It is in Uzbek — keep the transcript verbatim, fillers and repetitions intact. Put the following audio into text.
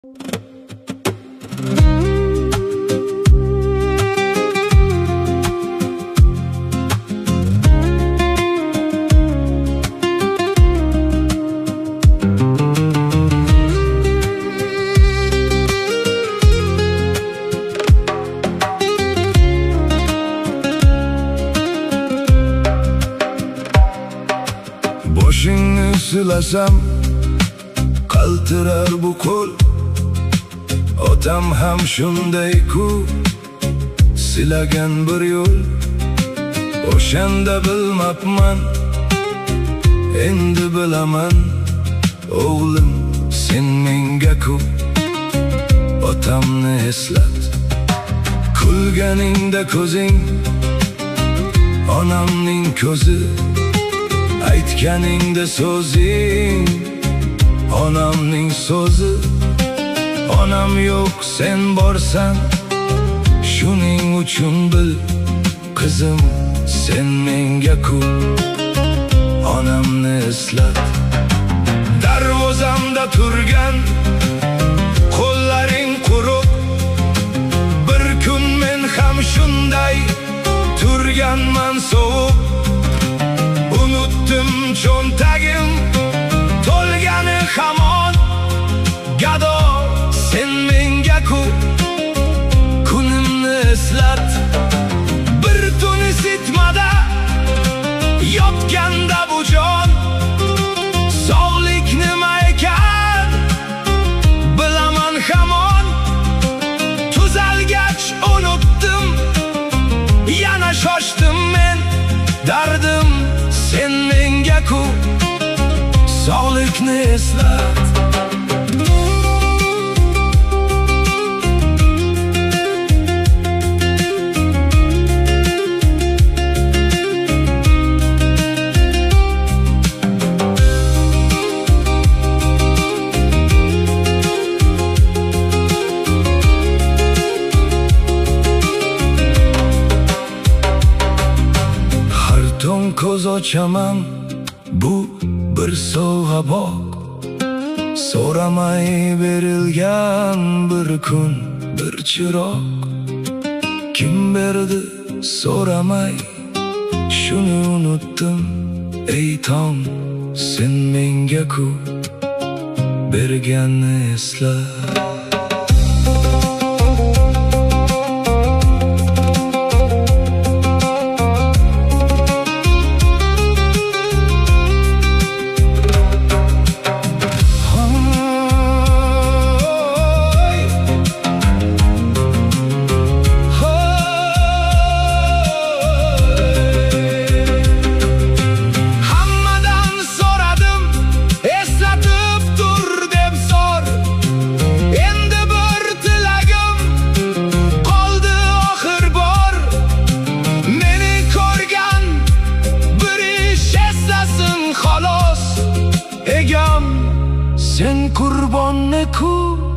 Boshingni silasam qaltirar bu qo'l. Otam ham shunday-ku, silagan bir yo'l. O'shanda bilmabman, endi bilaman. O'g'lim, sen menga-ku otamni eslat. Kulganingda ko'zing onamning ko'zi, aytganingda so'zing onamning so'zi. Onam yo'q, sen borsan, shuning uchun bil, qizim, sen menga-ku onamni eslat. Darvozamda turgan qo'llaring quruq, bir kun men ham shunday turganman sovuq. Unutdim cho'ntagim to'lgani hamon, gado, sen menga-ku kunimni eslat. Bir tun isitmada yotganda bu jon, sog'lik nima ekan bilaman hamon. Tuzalgach unutdim, yana shoshdim men. Dardim, sen menga-ku sog'likni eslat. Ko'z ochaman, bu bir sovg'a boq. So'ramay berilgan bir kun, bir chiroq. Kim berdi so'ramay, shuni unutdim. Ey tong, sen menga-ku berganni esla. Egam, sen qurbonni-ku